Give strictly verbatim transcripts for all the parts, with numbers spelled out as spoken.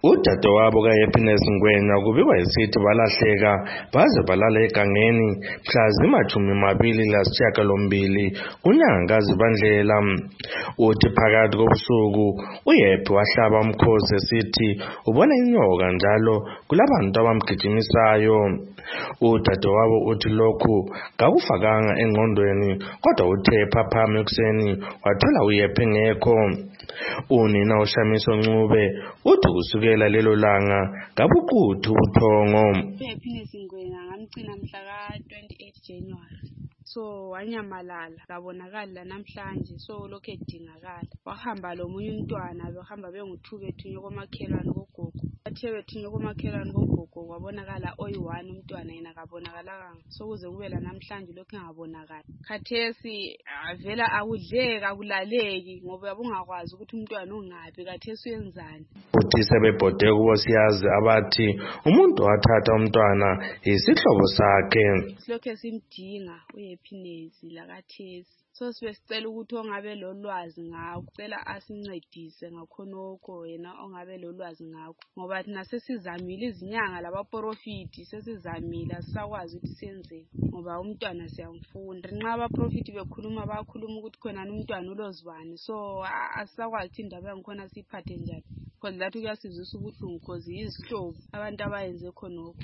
Udadewabo kaHappiness Ngwenya kubikwa isithi balahleka baze balala egangeni mhla zimashumi mabili lasishiyagalombili kunyanga kaZibandlela. Uthi phakathi kobusuku uHappy wahlaba umkhosi esithi ubona inyoka njalo kulabantu abamgijimisayo. Udadewabo uthi lokhu kakufakanga engqondweni kodwa uthe phaphama ekuseni wathola uHappy ngekho. Unina uShamiso Ncube uthi kusukela lelo langa ngabuquthu ubuthongo. uHappiness Ngwenya ngamgcina mhla ka twenty-eight January. So wanyamalala kabonakala namhlanje, so lokho edingakala wahamba lomunye umntwana behamba bengu-two bethunywe komakhelwane kogogo. Bathe bethunywe komakhelwane kogogo kwabonakala oyi-one umntwana yena kabonakalanga, so kuze kube lanamhlanje lokho engabonakali. Khathesi avela akudleki akulaleki ngoba yabungakwazi ukuthi umntwana ungaphi khathesi uyenzani. Uthi sebebhode kubo siyazi abathi umuntu wathatha umntwana isihlobo sakhe. Lokho esimdinga uHappiness lakathesi, so sibe sicela ukuthi ongabe lolwazi ngakho cela asincedise ngakhonokho yena ongabe lolwazi ngakho, ngoba thina sesizamile izinyanga labaprofiti sesizamile asisakwazi ukuthi senzeni ngoba umntwana siyamfunda. Nxa abaprofiti bekhuluma bakhuluma ukuthi khona umntwana ulozibani, so asisakwazi ukuthi indaba yangikhona siyiphathe njani because lathi kuyasizwisa ubuhlungu because yizihlobo abantu abayenze khonokho.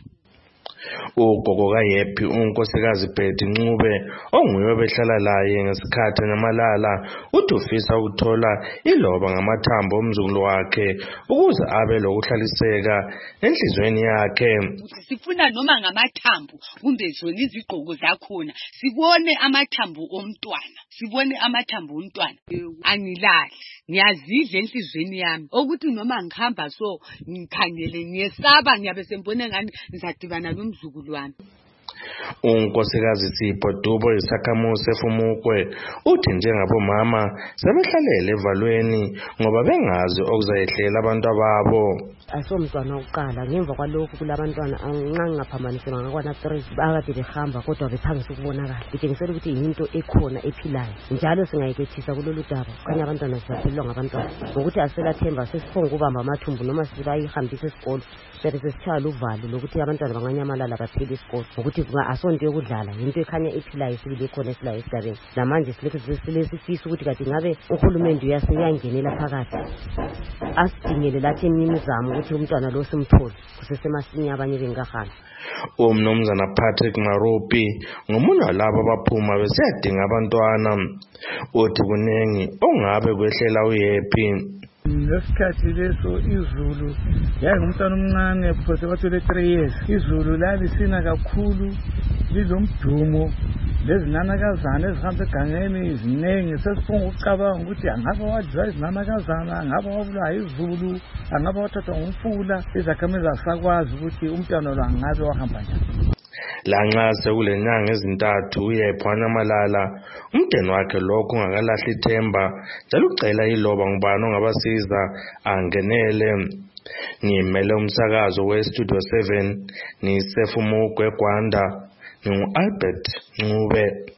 Ugogo kaHappy unkosikazi Betty Ncube onguye behlala laye ngesikhathi namalala uthi ufisa ukuthola iloba ngamathambo omzukulu wakhe ukuze abe lokuhlaliseka enhlizweni yakhe. Sifuna noma ngamathambo kumbe zona izigqoko zakhona sibone amathambo omntwana sibone amathambo omntwana. Angilali ngiyazidla enhlizweni yami ukuthi noma ngihamba so ngikhangele ngiyesaba ngiyabe sembone ngani ngizadibana nomzukulu wami. Unkosikazi Sipho Dubo isakhamuzi eFumukwe uthi njengabomama sebehlalele evalweni ngoba bengazi okuzayehlela abantu ababo. Asomntwana uqala ngemva kwalokho kulabantwana angangaphambanisi ngakwana three bakade behamba kodwa bephangisa ukubonakala. Kutshengisela ukuthi yinto ekhona ephilayo njalo singayikethisa kulolu daba kanye abantwana siyaphilwa ngabantwana ngokuthi aselathemba sesiphonga ukubamba amathumbu noma sibayihambisa esikolo siyabe sesitshaya uvalo lokuthi abantwana banganyamalala baphile esikolo ngokuthi asonto yokudlala yinto ekhanya ephilayo sibile khona esilayo esigabeni. Namanje silokhu silesifisa ukuthi kade ngabe uhulumende uyasiyangenela phakathi asidingele lathi imizamo ukuthi umntwana lo simthole kusesemasinya abanye bengahambi. Umnumzana Patrick Maropi ngomunye walabo abaphuma besiyadinga abantwana uthi kuningi ongabe kwehlela uHappy. Ngesikhathi leso izulu yayingumntwana omncane because bathole three years. Izulu lalisina kakhulu lizomdumo lezinanakazana ezihamba egangeni iziningi sesifunga ukucabanga ukuthi angaba wadliwa izinanakazana angaba wabulawa izulu angaba wathathwa ngumfula. Izakhamizi asakwazi ukuthi umntwana lo angabe wahamba njani. Lanxa sekule nyanga ezintathu uHappy wanyamalala umndeni wakhe lokho ungakalahli ithemba njalo ucela iloba ngubani ongabasiza angenele. Ngimele umsakazo weStudio seven ngiseFumukwe eGwanda ngingu-Albert Ncube.